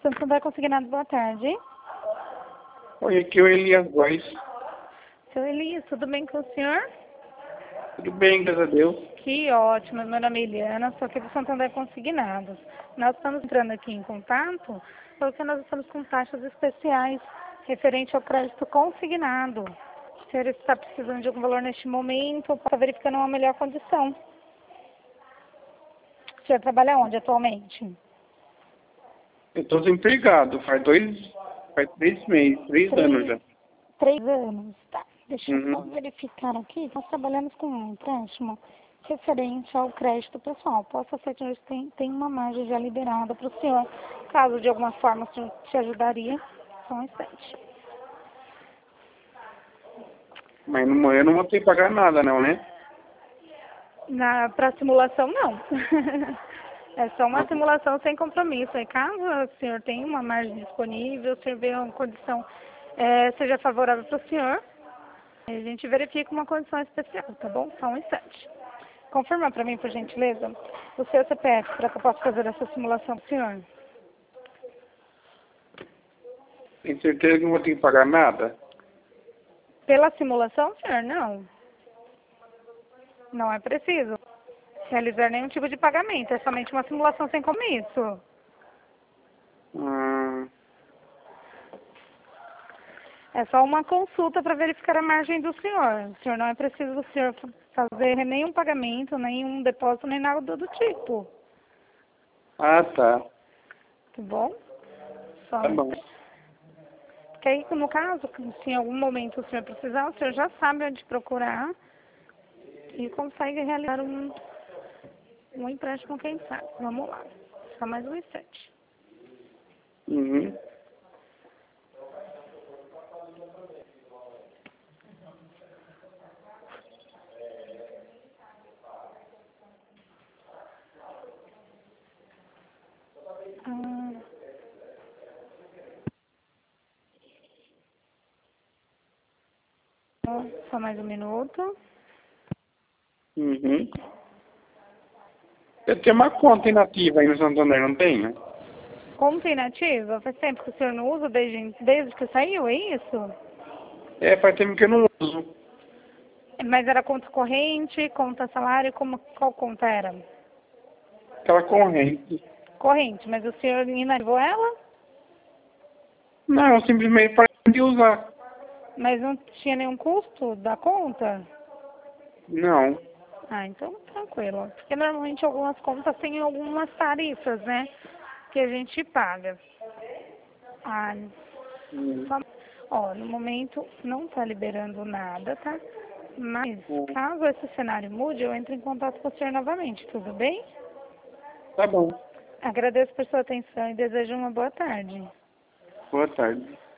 Santander Consignado, boa tarde. Oi, aqui é o Elias Góes. Seu Elias, tudo bem com o senhor? Tudo bem, graças a Deus. Que ótimo, meu nome é Eliana, sou aqui do Santander Consignados. Nós estamos entrando aqui em contato porque nós estamos com taxas especiais referente ao crédito consignado. O senhor está precisando de algum valor neste momento para verificar uma melhor condição. O senhor trabalha onde atualmente? Eu estou desempregado, faz 3 meses, 3 anos já. 3 anos, tá. Deixa eu só Uhum. verificar aqui. Nós trabalhamos com um empréstimo referente ao crédito pessoal. Posso ser que tem uma margem já liberada para o senhor. Caso de alguma forma o senhor te ajudaria, só um instante. Mas eu não vou ter que pagar nada não, né? Para simulação, não. É só uma Uhum. simulação sem compromisso. E caso o senhor tenha uma margem disponível, o senhor vê uma condição seja favorável para o senhor, a gente verifica uma condição especial, tá bom? Só um instante. Confirma para mim, por gentileza, o seu CPF para que eu possa fazer essa simulação para o senhor. Tem certeza que não vou ter que pagar nada? Pela simulação, senhor, não. Não é preciso realizar nenhum tipo de pagamento. É somente uma simulação sem compromisso. Hum, É só uma consulta para verificar a margem do senhor. O senhor não é preciso o senhor fazer nenhum pagamento, nenhum depósito, nem nada do tipo. Ah, tá. Tá bom? Só Tá um bom. instante. Porque aí, no caso, se em algum momento o senhor precisar, o senhor já sabe onde procurar e consegue realizar um empréstimo, quem sabe. Vamos lá. Só mais um instante. Uhum. Só mais um minuto. Uhum. Eu tenho uma conta inativa aí no Santander, não tenho? Conta inativa? Faz tempo que o senhor não usa desde que saiu, é isso? É, faz tempo que eu não uso. Mas era conta corrente, conta salário, qual conta era? Aquela corrente. Corrente, mas o senhor inativou ela? Não, eu simplesmente parei de usar. Mas não tinha nenhum custo da conta? Não. Ah, então tranquilo. Porque normalmente algumas contas têm algumas tarifas, né? Que a gente paga. Ah, Uhum. só... Ó, no momento não tá liberando nada, tá? Mas Uhum. caso esse cenário mude, eu entro em contato com o senhor novamente, tudo bem? Tá bom. Agradeço por sua atenção e desejo uma boa tarde. Boa tarde.